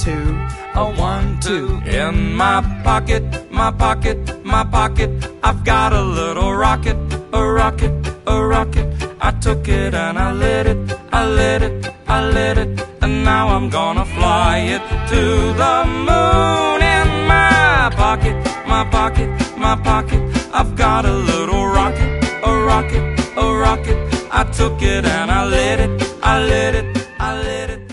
two, a 1, 2. In my pocket, my pocket, my pocket, I've got a little rocket, a rocket, a rocket. I took it and I lit it, I lit it, I lit it, and now I'm gonna fly it to the moon. In my pocket, my pocket, my pocket, I've got a little rocket, a rocket, a rocket. I took it and I lit it, I lit it, I lit it.